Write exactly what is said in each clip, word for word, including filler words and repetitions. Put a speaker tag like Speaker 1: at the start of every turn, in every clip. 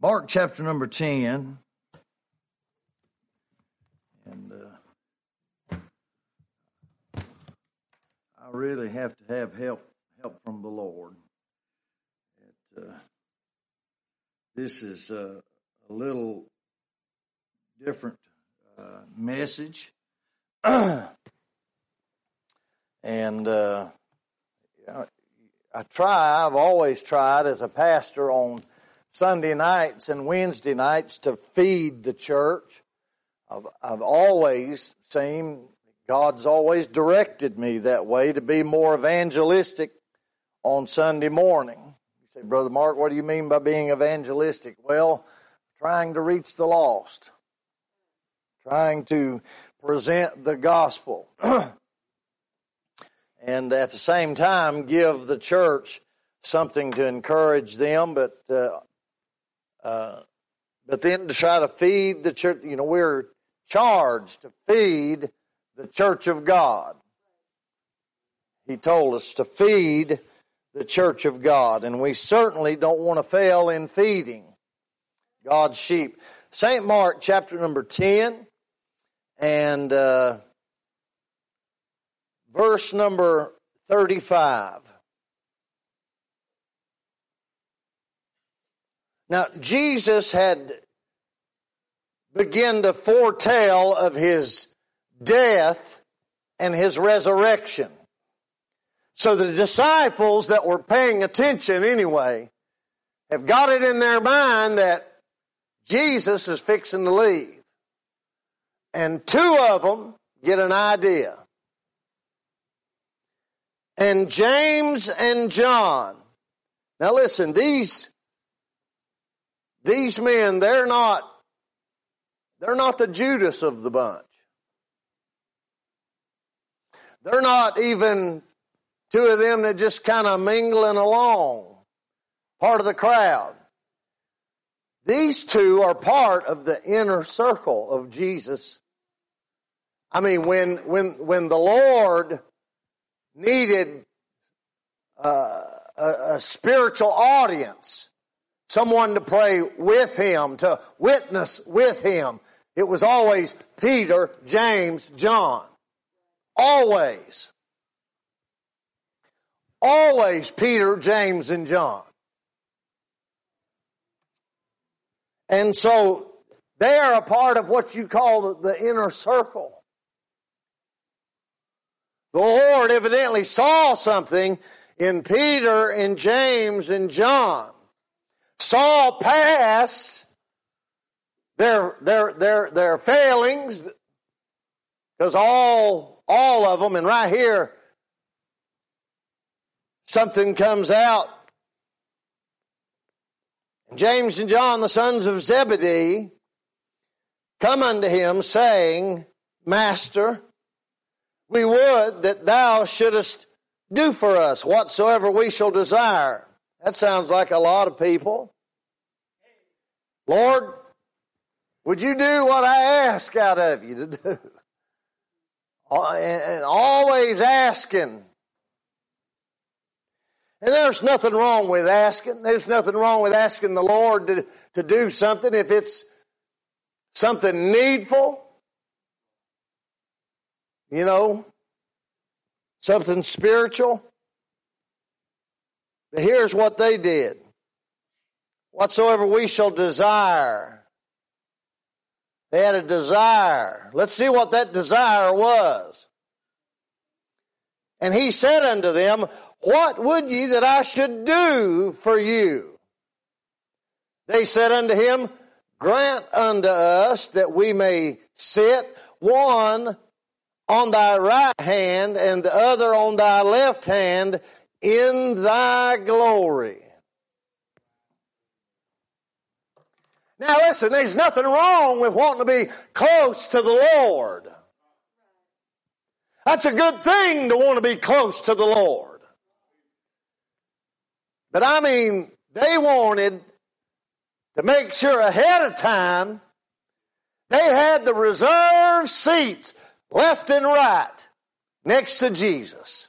Speaker 1: Mark chapter number ten. And uh, I really have to have help help from the Lord. It, uh, this is uh, a little different uh, message. and uh, I, I try, I've always tried as a pastor on Sunday nights and Wednesday nights to feed the church. I've, I've always seen, God's always directed me that way to be more evangelistic on Sunday morning. You say, Brother Mark, what do you mean by being evangelistic? Well, trying to reach the lost. Trying to present the gospel. And at the same time, give the church something to encourage them, but uh, uh, but then to try to feed the church. You know, we're charged to feed the church of God. He told us to feed the church of God, and we certainly don't want to fail in feeding God's sheep. Saint Mark chapter number ten and uh, verse number thirty-five. Now, Jesus had begun to foretell of his death and his resurrection. So the disciples that were paying attention anyway have got it in their mind that Jesus is fixing to leave. And two of them get an idea. And James and John. Now listen, these, these men, they're not, they're not the Judas of the bunch. They're not even two of them that just kind of mingling along, part of the crowd. These two are part of the inner circle of Jesus. I mean, when when when the Lord needed uh, a, a spiritual audience, someone to pray with him, to witness with him, it was always Peter, James, John. Always. Always Peter, James, and John. And so they are a part of what you call the, the inner circle. The Lord evidently saw something in Peter and James and John. Saw past their their their their failings, because all all of them, and right here something comes out. James and John, the sons of Zebedee, come unto him, saying, Master, we would that thou shouldest do for us whatsoever we shall desire. That sounds like a lot of people. Lord, would you do what I ask out of you to do? And always asking. And there's nothing wrong with asking. There's nothing wrong with asking the Lord to, to do something if it's something needful. You know, something spiritual. But here's what they did. Whatsoever we shall desire. They had a desire. Let's see what that desire was. And he said unto them, What would ye that I should do for you? They said unto him, Grant unto us that we may sit, one on thy right hand and the other on thy left hand in thy glory. Now listen, there's nothing wrong with wanting to be close to the Lord. That's a good thing to want to be close to the Lord. But I mean, they wanted to make sure ahead of time they had the reserved seats left and right next to Jesus.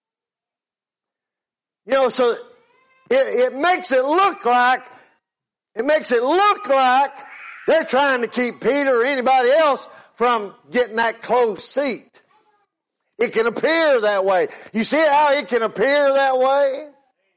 Speaker 1: You know, so it, it makes it look like It makes it look like they're trying to keep Peter or anybody else from getting that close seat. It can appear that way. You see how it can appear that way?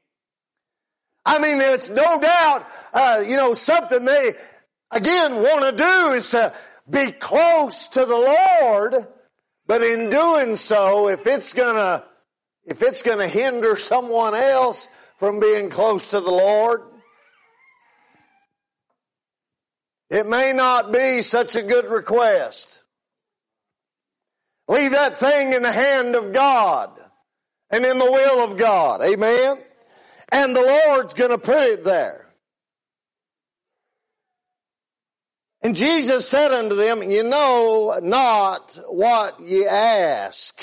Speaker 1: I mean, it's no doubt, uh, you know, something they, again, want to do is to be close to the Lord. But in doing so, if it's gonna, if it's gonna hinder someone else from being close to the Lord, it may not be such a good request. Leave that thing in the hand of God and in the will of God. Amen? And the Lord's going to put it there. And Jesus said unto them, you know not what ye ask.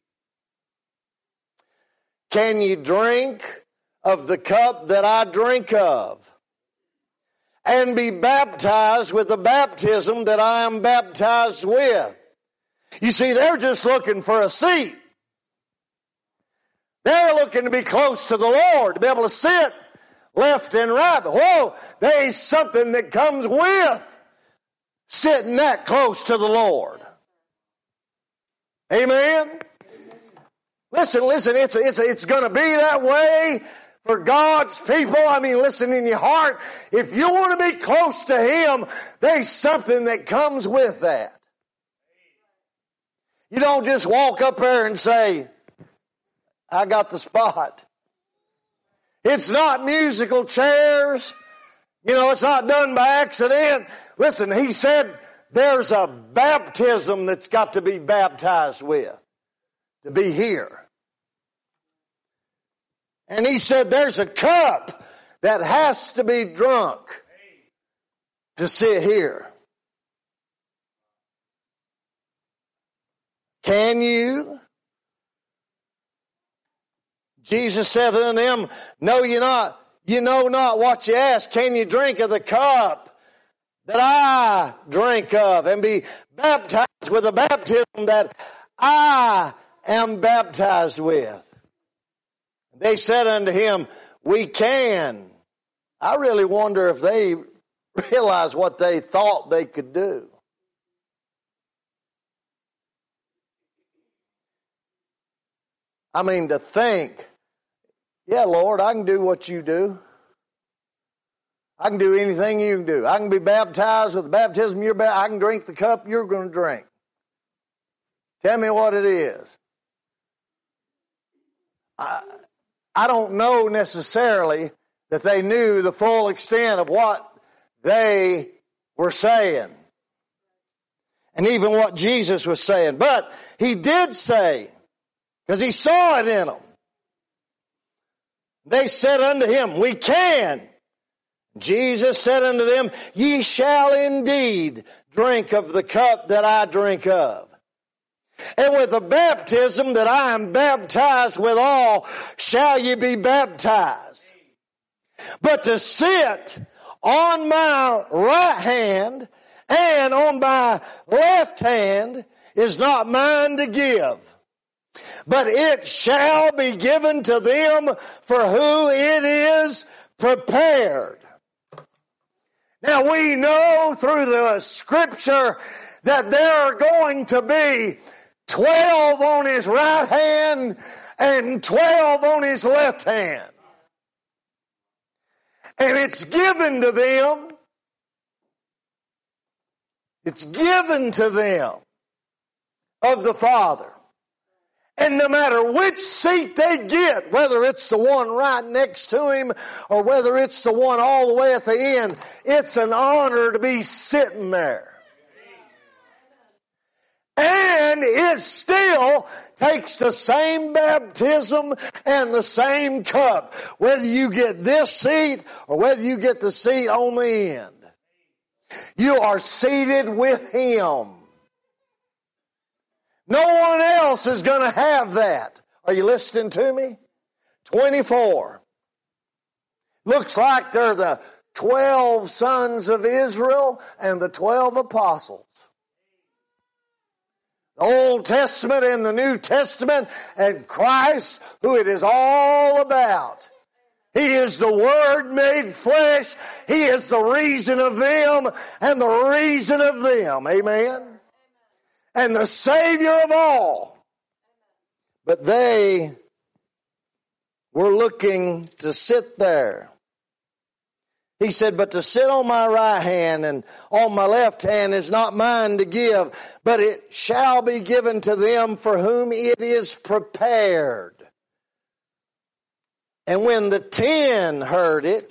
Speaker 1: Can ye drink of the cup that I drink of, and be baptized with the baptism that I am baptized with? You see, they're just looking for a seat. They're looking to be close to the Lord, to be able to sit left and right. But whoa, there's something that comes with sitting that close to the Lord. Amen? Amen. Listen, listen, it's, it's, it's going to be that way for God's people. I mean, listen, in your heart, if you want to be close to Him, there's something that comes with that. You don't just walk up there and say, I got the spot. It's not musical chairs. You know, it's not done by accident. Listen, He said there's a baptism that's got to be baptized with to be here. And He said there's a cup that has to be drunk to sit here. Can you? Jesus said unto them, know ye not, you know not what you ask. Can you drink of the cup that I drink of, and be baptized with the baptism that I am baptized with? They said unto Him, we can. I really wonder if they realized what they thought they could do. I mean, to think, yeah, Lord, I can do what you do. I can do anything you can do. I can be baptized with the baptism you're baptized. I can drink the cup you're going to drink. Tell me what it is. I, I don't know necessarily that they knew the full extent of what they were saying, and even what Jesus was saying. But He did say, because He saw it in them. They said unto Him, we can. Jesus said unto them, ye shall indeed drink of the cup that I drink of. And with the baptism that I am baptized withal, shall ye be baptized. But to sit on my right hand and on my left hand is not mine to give, but it shall be given to them for who it is prepared. Now we know through the Scripture that there are going to be twelve on His right hand and twelve on His left hand. And it's given to them. It's given to them of the Father. And no matter which seat they get, whether it's the one right next to Him or whether it's the one all the way at the end, it's an honor to be sitting there. And it still takes the same baptism and the same cup, whether you get this seat or whether you get the seat on the end. You are seated with Him. No one else is going to have that. Are you listening to me? twenty-four. Looks like they're the twelve sons of Israel and the twelve apostles. The Old Testament and the New Testament and Christ, who it is all about. He is the Word made flesh. He is the reason of them and the reason of them. Amen. And the Savior of all. But they were looking to sit there. He said, but to sit on my right hand and on my left hand is not mine to give, but it shall be given to them for whom it is prepared. And when the ten heard it,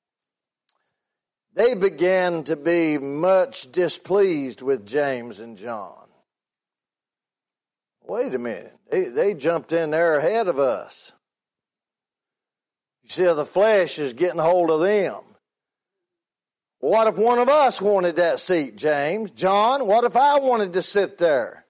Speaker 1: they began to be much displeased with James and John. Wait a minute. They, they jumped in there ahead of us. You see, the flesh is getting hold of them. What if one of us wanted that seat, James? John, what if I wanted to sit there?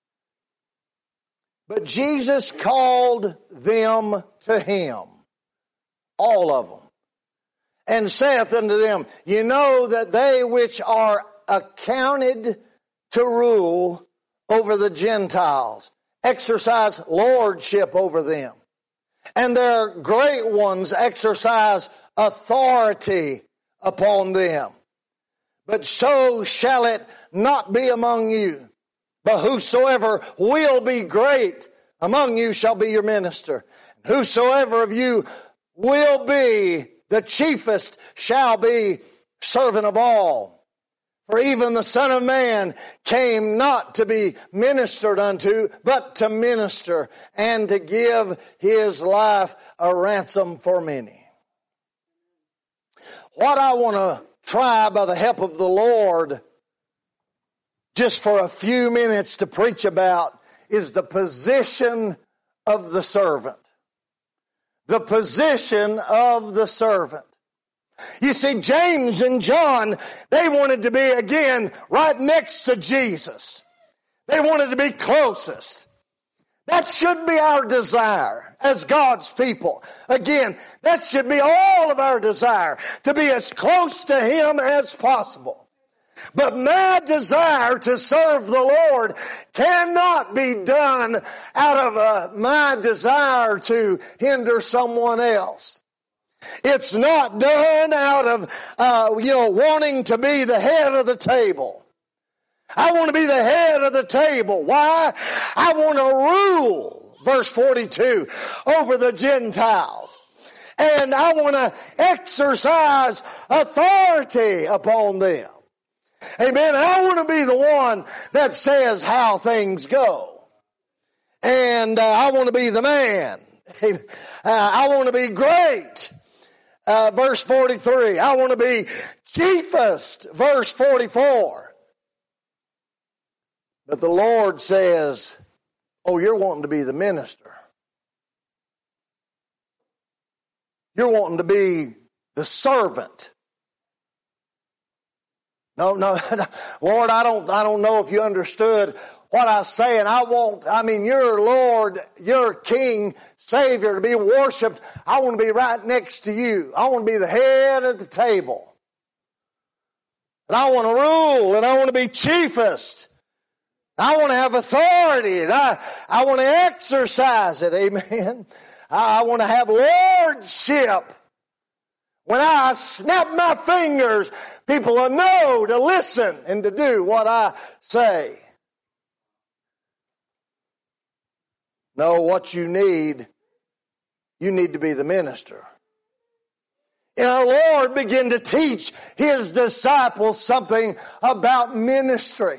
Speaker 1: But Jesus called them to him, all of them, and saith unto them, you know that they which are accounted to rule over the Gentiles exercise lordship over them, and their great ones exercise authority upon them. But so shall it not be among you. But whosoever will be great among you shall be your minister. Whosoever of you will be the chiefest shall be servant of all. For even the Son of Man came not to be ministered unto, but to minister and to give his life a ransom for many. What I want to try by the help of the Lord just for a few minutes to preach about is the position of the servant. The position of the servant. You see, James and John, they wanted to be, again, right next to Jesus. They wanted to be closest. That should be our desire as God's people. Again, that should be all of our desire, to be as close to Him as possible. But my desire to serve the Lord cannot be done out of uh, my desire to hinder someone else. It's not done out of, uh, you know, wanting to be the head of the table. I want to be the head of the table. Why? I want to rule, verse forty-two, over the Gentiles. And I want to exercise authority upon them. Amen. I want to be the one that says how things go. And uh, I want to be the man. Uh, I want to be great. Uh, verse forty-three. I want to be chiefest. Verse forty-four. But the Lord says, oh, you're wanting to be the minister. You're wanting to be the servant. No, no, Lord, I don't, I don't know if you understood what I was saying. I want, I mean, your Lord, your King, Savior to be worshiped. I want to be right next to you. I want to be the head of the table. And I want to rule, and I want to be chiefest. I want to have authority, and I, I want to exercise it, amen. I, I want to have lordship. When I snap my fingers, people will know to listen and to do what I say. No, what you need, you need to be the minister. And our Lord began to teach His disciples something about ministry.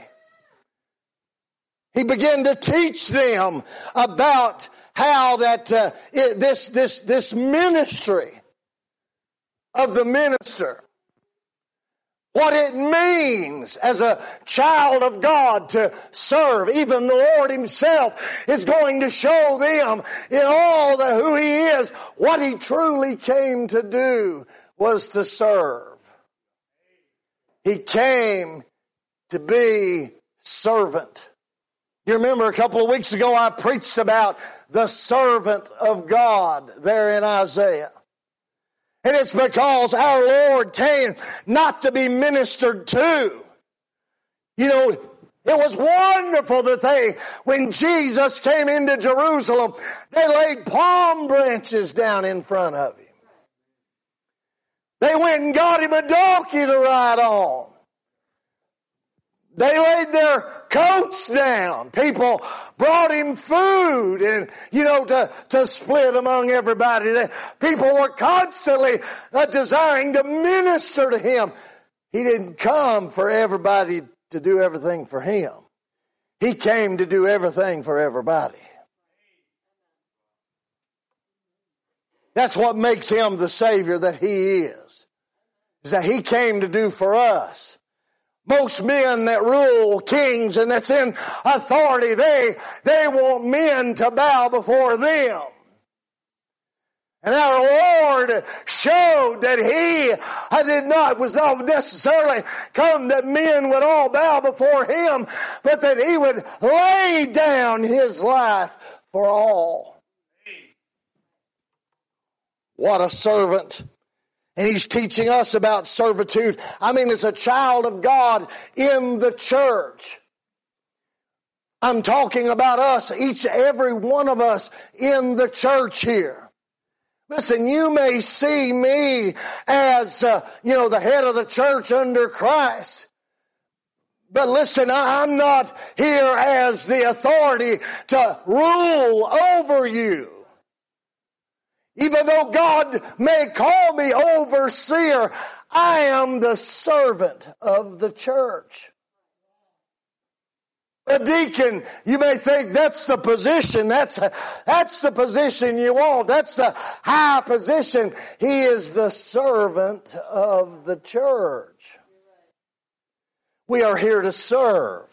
Speaker 1: He began to teach them about how that uh, it, this this this ministry of the minister, what it means as a child of God to serve. Even the Lord Himself is going to show them in all the who He is, what He truly came to do was to serve. He came to be servant. You remember a couple of weeks ago I preached about the servant of God there in Isaiah. And it's because our Lord came not to be ministered to. You know, it was wonderful that they, when Jesus came into Jerusalem, they laid palm branches down in front of Him. They went and got him a donkey to ride on. They laid their coats down. People brought him food and, you know, to, to split among everybody. They, people were constantly uh, desiring to minister to him. He didn't come for everybody to do everything for him. He came to do everything for everybody. That's what makes him the Savior that he is. Is that he came to do for us. Most men that rule, kings, and that's in authority, they, they want men to bow before them. And our Lord showed that He I did not, was not necessarily come that men would all bow before Him, but that He would lay down His life for all. What a servant. And He's teaching us about servitude. I mean, as a child of God in the church. I'm talking about us, each every one of us in the church here. Listen, you may see me as, uh, you know, the head of the church under Christ. But listen, I'm not here as the authority to rule over you. Even though God may call me overseer, I am the servant of the church. A deacon, you may think that's the position, that's, that's the position you want, that's the high position. He is the servant of the church. We are here to serve.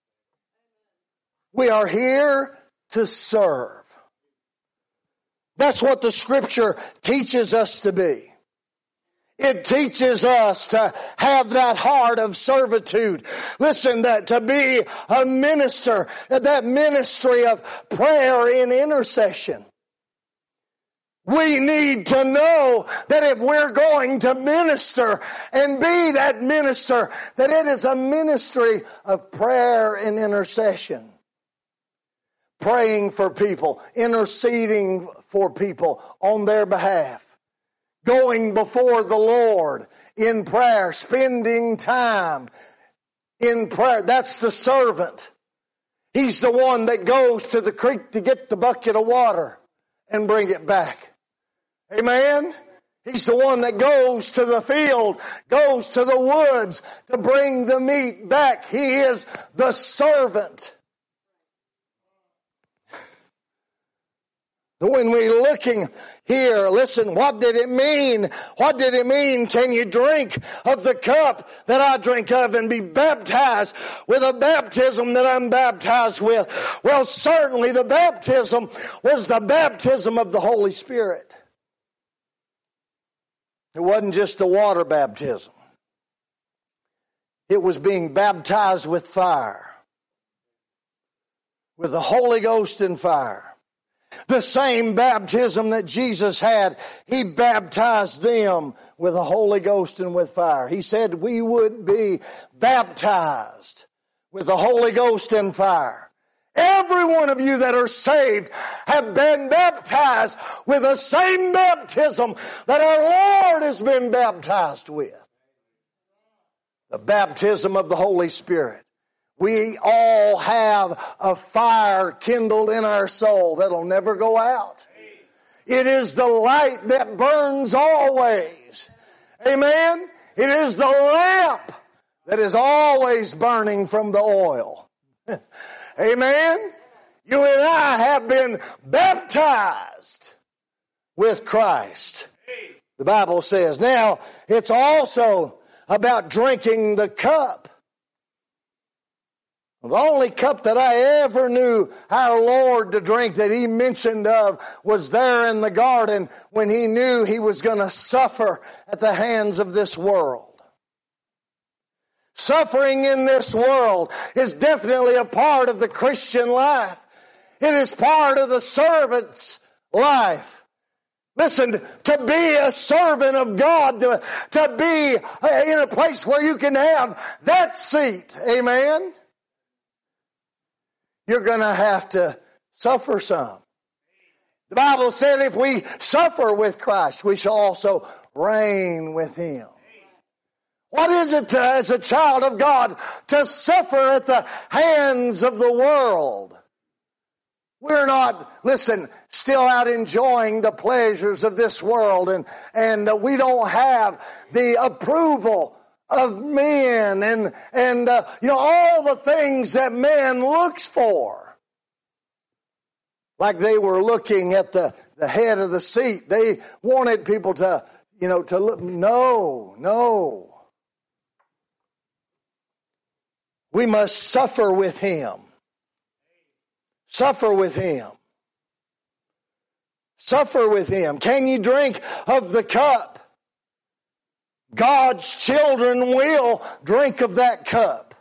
Speaker 1: We are here to serve. That's what the Scripture teaches us to be. It teaches us to have that heart of servitude. Listen, that to be a minister, that ministry of prayer and intercession. We need to know that if we're going to minister and be that minister, that it is a ministry of prayer and intercession. Praying for people, interceding for people on their behalf. Going before the Lord in prayer, spending time in prayer. That's the servant. He's the one that goes to the creek to get the bucket of water and bring it back. Amen? He's the one that goes to the field, goes to the woods to bring the meat back. He is the servant. When we're looking here, listen, what did it mean? What did it mean? Can you drink of the cup that I drink of and be baptized with a baptism that I'm baptized with? Well, certainly the baptism was the baptism of the Holy Spirit. It wasn't just a water baptism. It was being baptized with fire. With the Holy Ghost and fire. The same baptism that Jesus had, He baptized them with the Holy Ghost and with fire. He said we would be baptized with the Holy Ghost and fire. Every one of you that are saved have been baptized with the same baptism that our Lord has been baptized with. The baptism of the Holy Spirit. We all have a fire kindled in our soul that'll never go out. It is the light that burns always. Amen? It is the lamp that is always burning from the oil. Amen? You and I have been baptized with Christ. The Bible says. Now, it's also about drinking the cup. The only cup that I ever knew our Lord to drink that He mentioned of was there in the garden when He knew He was going to suffer at the hands of this world. Suffering in this world is definitely a part of the Christian life. It is part of the servant's life. Listen, to be a servant of God, to, to be in a place where you can have that seat. Amen? You're going to have to suffer some. The Bible said if we suffer with Christ, we shall also reign with Him. What is it to, as a child of God to suffer at the hands of the world? We're not, listen, still out enjoying the pleasures of this world, and, and uh, we don't have the approval of men and, and uh, you know, all the things that man looks for. Like they were looking at the, the head of the seat. They wanted people to, you know, to look. No, no. We must suffer with Him. Suffer with Him. Suffer with Him. Can you drink of the cup? God's children will drink of that cup.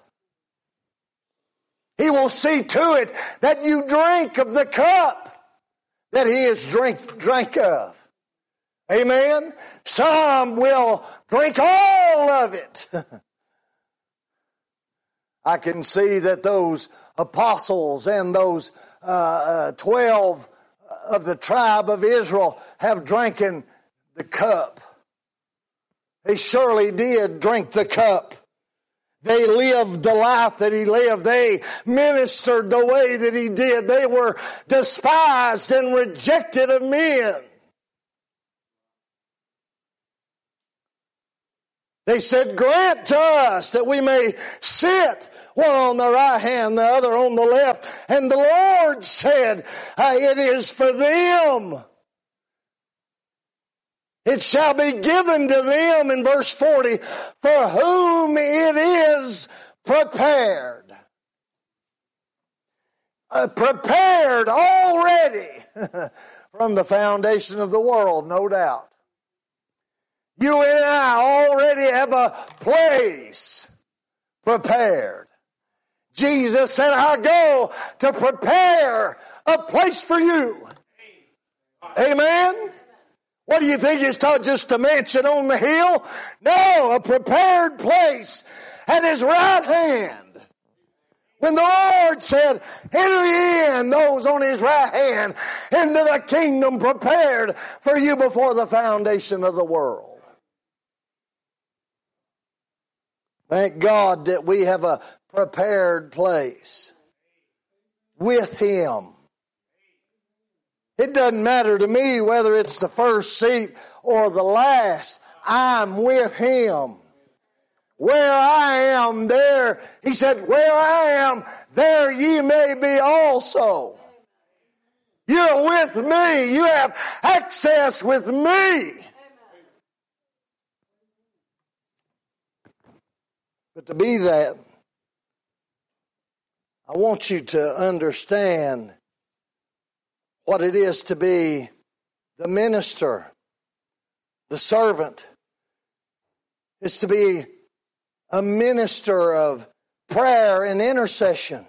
Speaker 1: He will see to it that you drink of the cup that He is drink, drink of. Amen? Some will drink all of it. I can see that those apostles and those uh, uh, twelve of the tribe of Israel have drinking the cup. They surely did drink the cup. They lived the life that He lived. They ministered the way that He did. They were despised and rejected of men. They said, grant to us that we may sit, one on the right hand, the other on the left. And the Lord said, it is for them. It shall be given to them, in verse forty, for whom it is prepared. Uh, prepared already from the foundation of the world, no doubt. You and I already have a place prepared. Jesus said, I go to prepare a place for you. Amen? What do you think? It's not just a mansion on the hill? No, a prepared place at His right hand. When the Lord said, enter in those on His right hand into the kingdom prepared for you before the foundation of the world. Thank God that we have a prepared place with Him. It doesn't matter to me whether it's the first seat or the last. I'm with Him. Where I am, there, He said, where I am, there ye may be also. You're with me. You have access with me. But to be that, I want you to understand what it is to be the minister, the servant. It's to be a minister of prayer and intercession,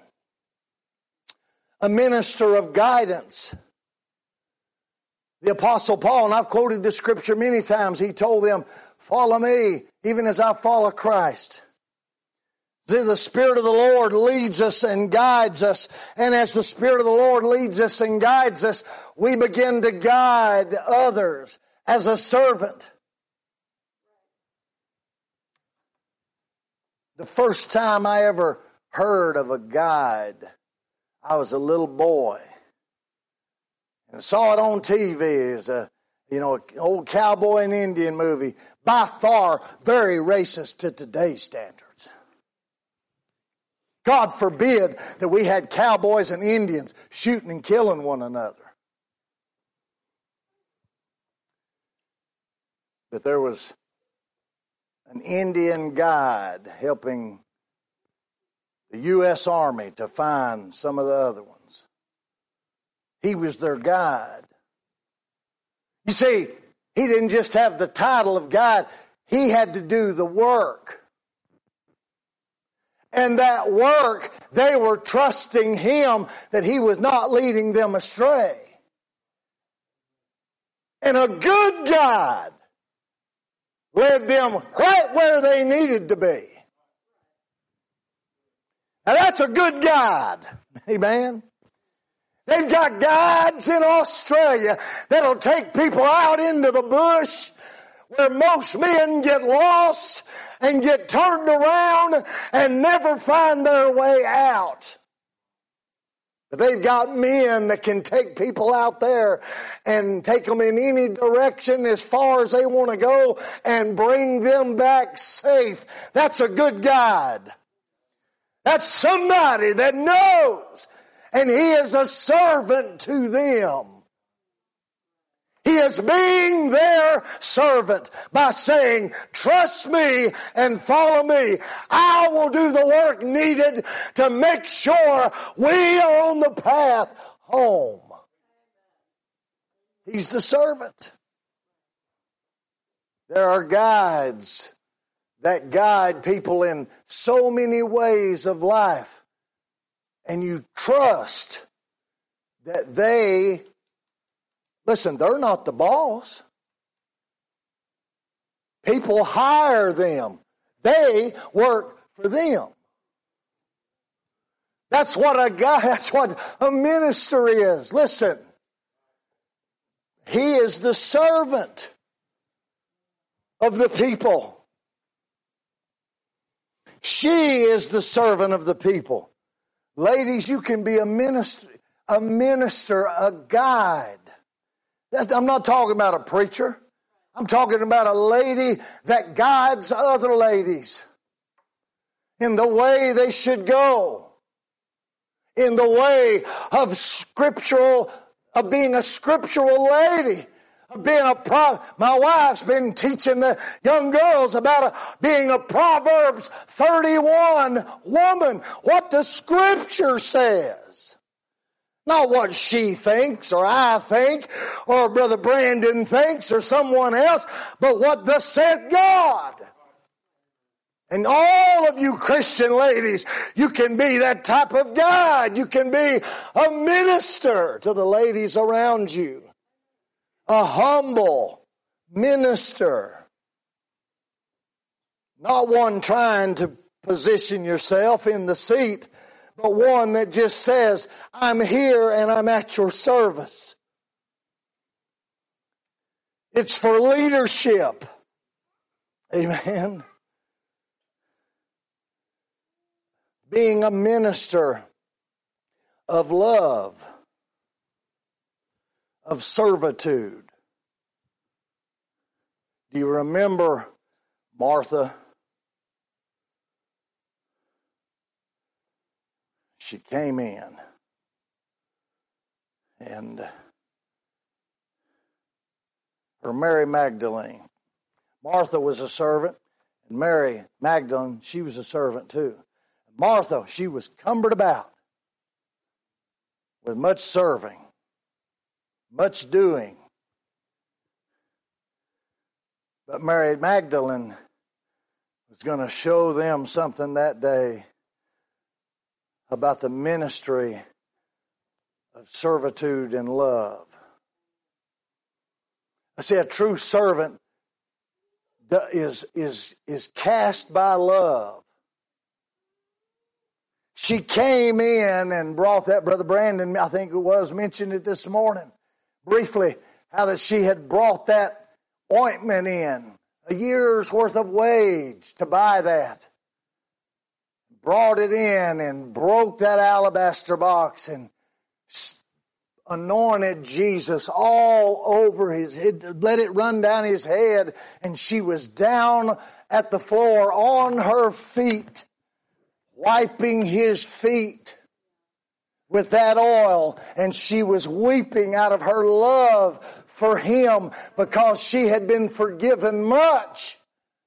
Speaker 1: a minister of guidance. The Apostle Paul, and I've quoted this scripture many times, he told them, follow me even as I follow Christ. The Spirit of the Lord leads us and guides us. And as the Spirit of the Lord leads us and guides us, we begin to guide others as a servant. The first time I ever heard of a guide, I was a little boy. And I saw it on T V as a, you know, an old cowboy and Indian movie. By far, very racist to today's standards. God forbid that we had cowboys and Indians shooting and killing one another. But there was an Indian guide helping the U S Army to find some of the other ones. He was their guide. You see, he didn't just have the title of guide. He had to do the work. And that work, they were trusting him that he was not leading them astray. And a good guide led them right where they needed to be. Now that's a good guide. Amen. They've got guides in Australia that'll take people out into the bush where most men get lost and get turned around and never find their way out. But they've got men that can take people out there and take them in any direction as far as they want to go and bring them back safe. That's a good guide. That's somebody that knows, and he is a servant to them. He is being their servant by saying, trust me and follow me. I will do the work needed to make sure we are on the path home. He's the servant. There are guides that guide people in so many ways of life. And you trust that they Listen, they're not the boss. People hire them. They work for them. That's what a guy, that's what a minister is. Listen, he is the servant of the people. She is the servant of the people. Ladies, you can be a minister, a minister, a guide. I'm not talking about a preacher. I'm talking about a lady that guides other ladies in the way they should go, in the way of scriptural, of being a scriptural lady, of being a pro. My wife's been teaching the young girls about a, being a Proverbs thirty-one woman, what the Scripture says. Not what she thinks or I think or Brother Brandon thinks or someone else, but what thus said God. And all of you Christian ladies, you can be that type of guide. You can be a minister to the ladies around you. A humble minister. Not one trying to position yourself in the seat, but one that just says, I'm here and I'm at your service. It's for leadership. Amen. Being a minister of love, of servitude. Do you remember Martha? She came in, and her Mary Magdalene. Martha was a servant, and Mary Magdalene, she was a servant too. Martha, she was cumbered about with much serving, much doing. But Mary Magdalene was going to show them something that day about the ministry of servitude and love. I say a true servant is, is, is cast by love. She came in and brought that, Brother Brandon, I think it was, mentioned it this morning, briefly, how that she had brought that ointment in, a year's worth of wage to buy that. Brought it in and broke that alabaster box and anointed Jesus all over his head, let it run down his head, and she was down at the floor on her feet, wiping his feet with that oil, and she was weeping out of her love for him because she had been forgiven much.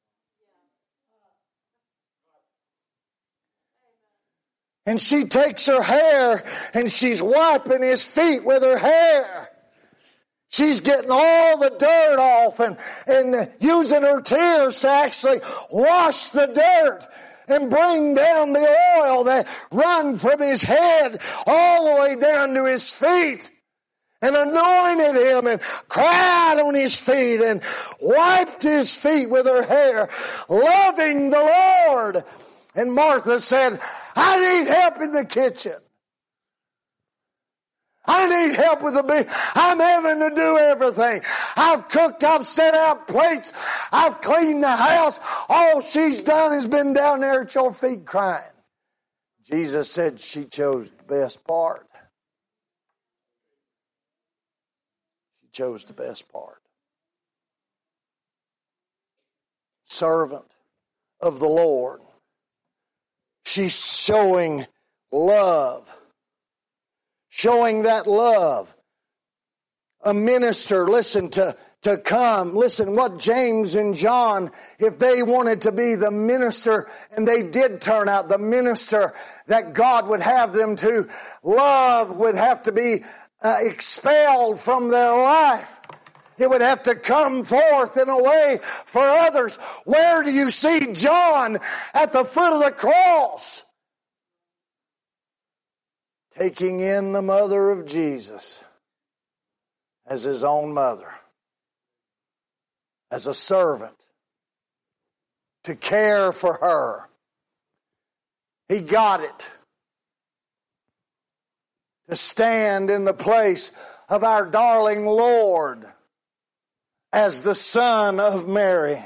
Speaker 1: And she takes her hair and she's wiping his feet with her hair. She's getting all the dirt off and, and using her tears to actually wash the dirt and bring down the oil that run from his head all the way down to his feet. And anointed him and cried on his feet and wiped his feet with her hair, loving the Lord. And Martha said, I need help in the kitchen. I need help with the big. I'm having to do everything. I've cooked. I've set out plates. I've cleaned the house. All she's done is been down there at your feet crying. Jesus said she chose the best part. She chose the best part. Servant of the Lord. She's showing love. Showing that love. A minister, listen, to, to come. Listen, what James and John, if they wanted to be the minister, and they did turn out the minister that God would have them to, love would have to be uh, expelled from their life. It would have to come forth in a way for others. Where do you see John at the foot of the cross? Taking in the mother of Jesus as his own mother, as a servant, to care for her. He got it. To stand in the place of our darling Lord as the Son of Mary.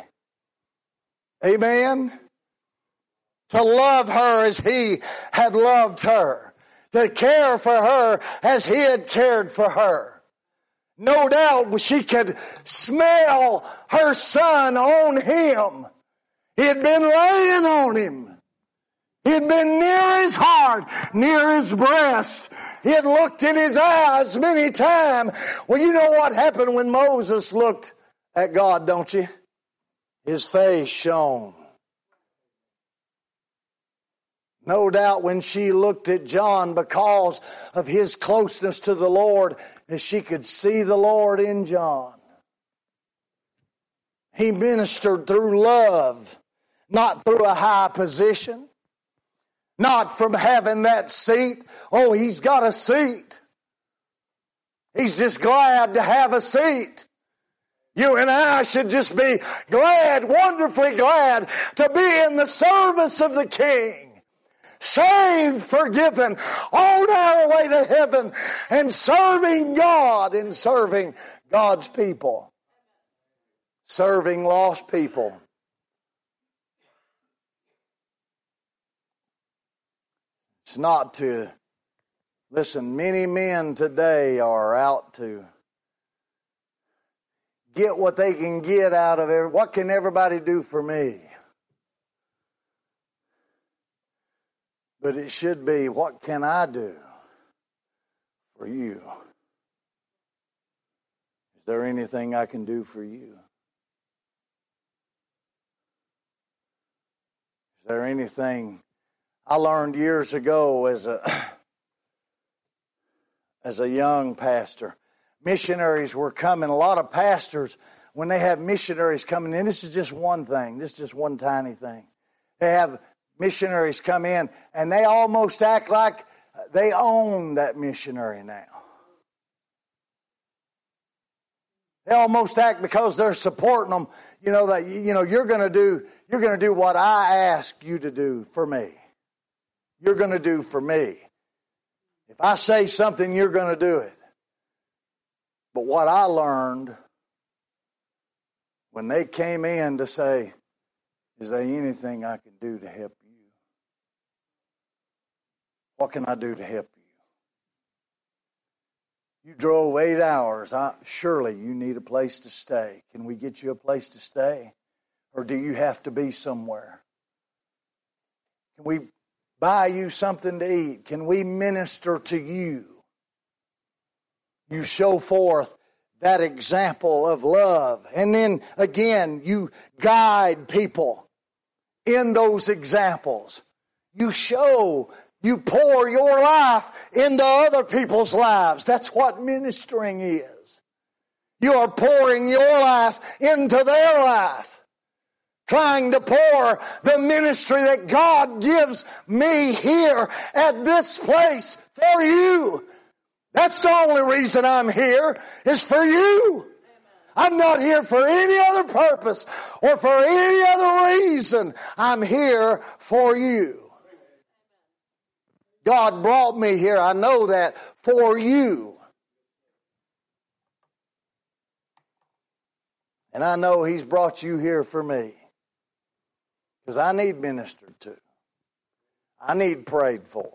Speaker 1: Amen? To love her as He had loved her. To care for her as He had cared for her. No doubt she could smell her Son on Him. He had been laying on Him. He had been near His heart, near His breast. He had looked in His eyes many times. Well, you know what happened when Moses looked at God, don't you? His face shone. No doubt when she looked at John, because of his closeness to the Lord, that she could see the Lord in John. He ministered through love, not through a high position, not from having that seat. Oh, he's got a seat. He's just glad to have a seat. You and I should just be glad, wonderfully glad, to be in the service of the King. Saved, forgiven, on our way to heaven, and serving God and serving God's people. Serving lost people. It's not to, listen, many men today are out to get what they can get out of it. What can everybody do for me? But it should be, what can I do for you? Is there anything I can do for you? Is there anything I learned years ago as a as a young pastor? Missionaries were coming. A lot of pastors, when they have missionaries coming in, this is just one thing. This is just one tiny thing. They have missionaries come in, and they almost act like they own that missionary now. They almost act, because they're supporting them, you know, that you know you're going to do you're going to do what I ask you to do for me. You're going to do for me. If I say something, you're going to do it. But what I learned when they came in to say, is there anything I can do to help you? What can I do to help you? You drove eight hours. I, surely you need a place to stay. Can we get you a place to stay? Or do you have to be somewhere? Can we buy you something to eat? Can we minister to you? You show forth that example of love. And then again, you guide people in those examples. You show, you pour your life into other people's lives. That's what ministering is. You are pouring your life into their life. Trying to pour the ministry that God gives me here at this place for you. That's the only reason I'm here, is for you. I'm not here for any other purpose or for any other reason. I'm here for you. God brought me here. I know that for you. And I know He's brought you here for me. Because I need ministered to. I need prayed for.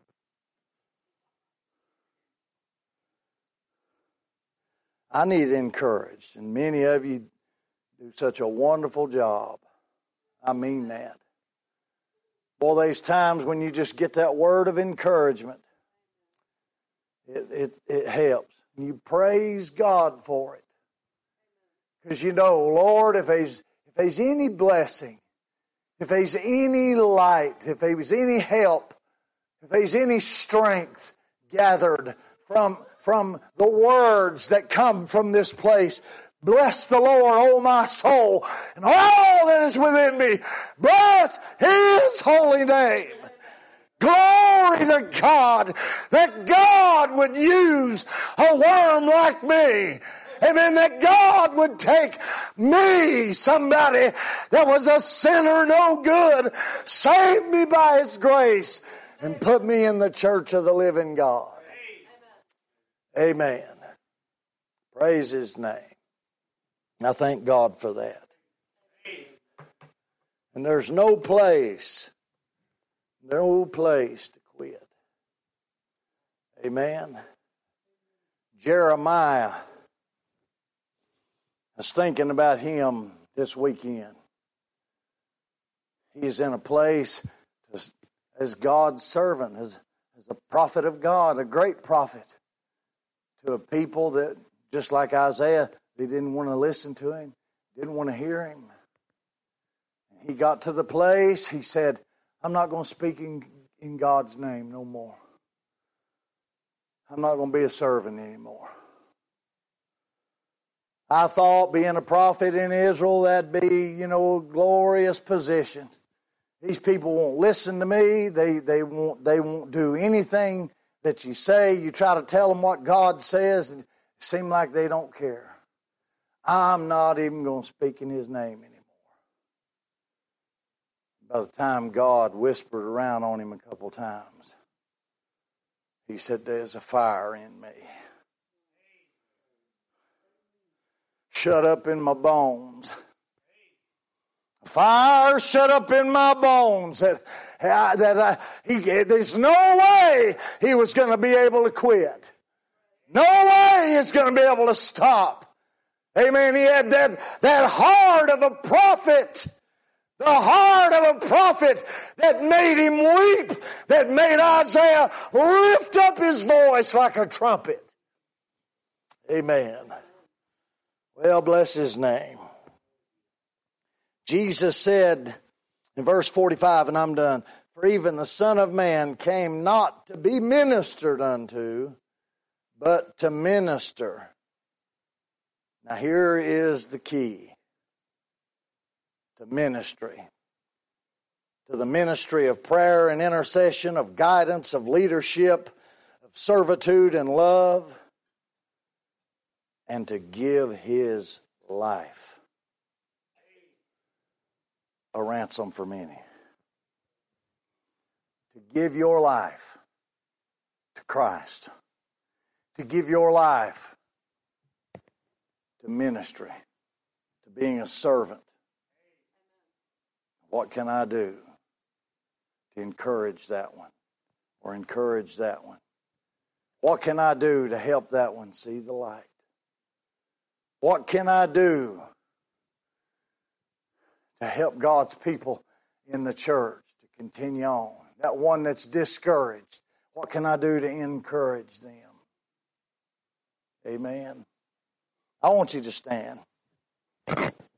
Speaker 1: I need encouraged. And many of you do such a wonderful job. I mean that. Boy, there's times when you just get that word of encouragement. It, it, it helps. And you praise God for it. Because you know, Lord, if there's, if there's any blessing, if there's any light, if there's any help, if there's any strength gathered from, from the words that come from this place, bless the Lord, O my soul, and all that is within me. Bless His holy name. Glory to God that God would use a worm like me. Amen. That God would take me, somebody that was a sinner, no good, save me by His grace, and put me in the church of the living God. Amen. Praise His name. I thank God for that. And there's no place, no place to quit. Amen. Jeremiah, I was thinking about him this weekend. He's in a place as, as God's servant, as, as a prophet of God, a great prophet to a people that, just like Isaiah, they didn't want to listen to him, didn't want to hear him. He got to the place, he said, I'm not going to speak in, in God's name no more. I'm not going to be a servant anymore. I thought being a prophet in Israel, that'd be, you know, a glorious position. These people won't listen to me. They, they, won't, they won't do anything that you say. You try to tell them what God says, and it seems like they don't care. I'm not even going to speak in His name anymore. By the time God whispered around on him a couple times, he said, there's a fire in me. Shut up in my bones. Fire shut up in my bones. That, that I, he, there's no way he was going to be able to quit. No way he's going to be able to stop. Amen. He had that, that heart of a prophet. The heart of a prophet that made him weep. That made Isaiah lift up his voice like a trumpet. Amen. Well, bless His name. Jesus said in verse forty-five, and I'm done, for even the Son of Man came not to be ministered unto, but to minister. Now here is the key to ministry. To the ministry of prayer and intercession, of guidance, of leadership, of servitude and love, and to give His life a ransom for many. To give your life to Christ. To give your life to ministry. To being a servant. What can I do to encourage that one or encourage that one? What can I do to help that one see the light? What can I do to help God's people in the church to continue on? That one that's discouraged, what can I do to encourage them? Amen. I want you to stand.